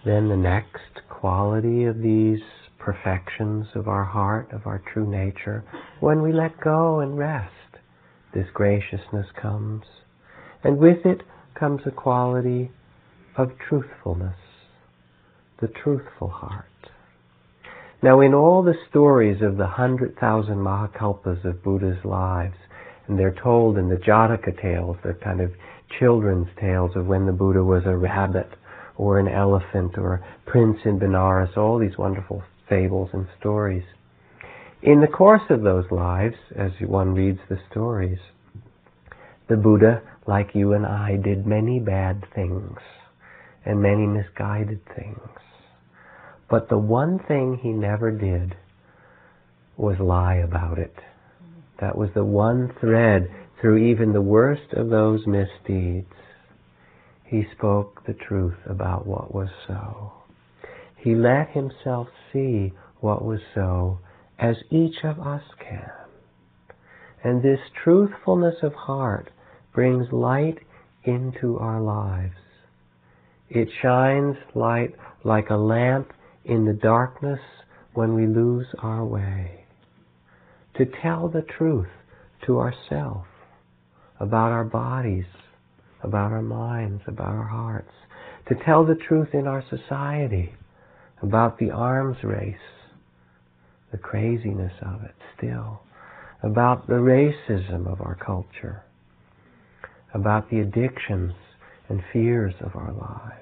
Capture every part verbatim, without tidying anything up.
Then the next quality of these perfections of our heart, of our true nature, when we let go and rest, this graciousness comes. And with it comes a quality of truthfulness, the truthful heart. Now, in all the stories of the hundred thousand Mahakalpas of Buddha's lives, and they're told in the Jataka tales, they're kind of children's tales of when the Buddha was a rabbit or an elephant or a prince in Benares, all these wonderful fables and stories. In the course of those lives, as one reads the stories, the Buddha, like you and I, did many bad things and many misguided things. But the one thing he never did was lie about it. That was the one thread through even the worst of those misdeeds. He spoke the truth about what was so. He let himself see what was so, as each of us can. And this truthfulness of heart brings light into our lives. It shines light like a lamp in the darkness when we lose our way. To tell the truth to ourselves about our bodies, about our minds, about our hearts. To tell the truth in our society about the arms race, the craziness of it still, about the racism of our culture, about the addictions and fears of our lives.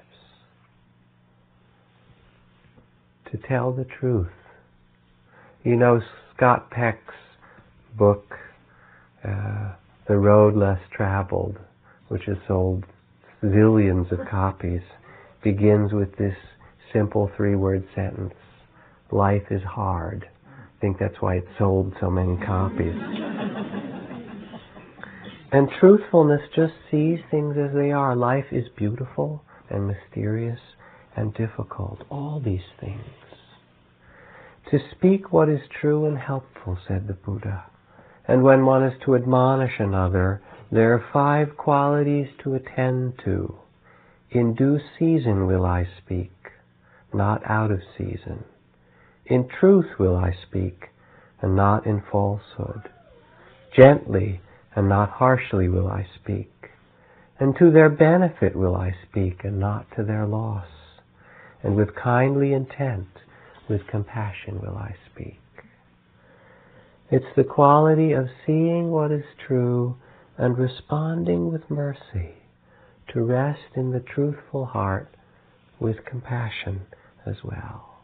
To tell the truth. You know, Scott Peck's book, uh, The Road Less Traveled, which has sold zillions of copies, begins with this simple three-word sentence: life is hard. I think that's why it sold so many copies. And truthfulness just sees things as they are. Life is beautiful and mysterious and difficult, all these things. To speak what is true and helpful, said the Buddha. And when one is to admonish another, there are five qualities to attend to. In due season will I speak, not out of season. In truth will I speak, and not in falsehood. Gently and not harshly will I speak. And to their benefit will I speak, and not to their loss. And with kindly intent, with compassion will I speak. It's the quality of seeing what is true and responding with mercy, to rest in the truthful heart with compassion as well.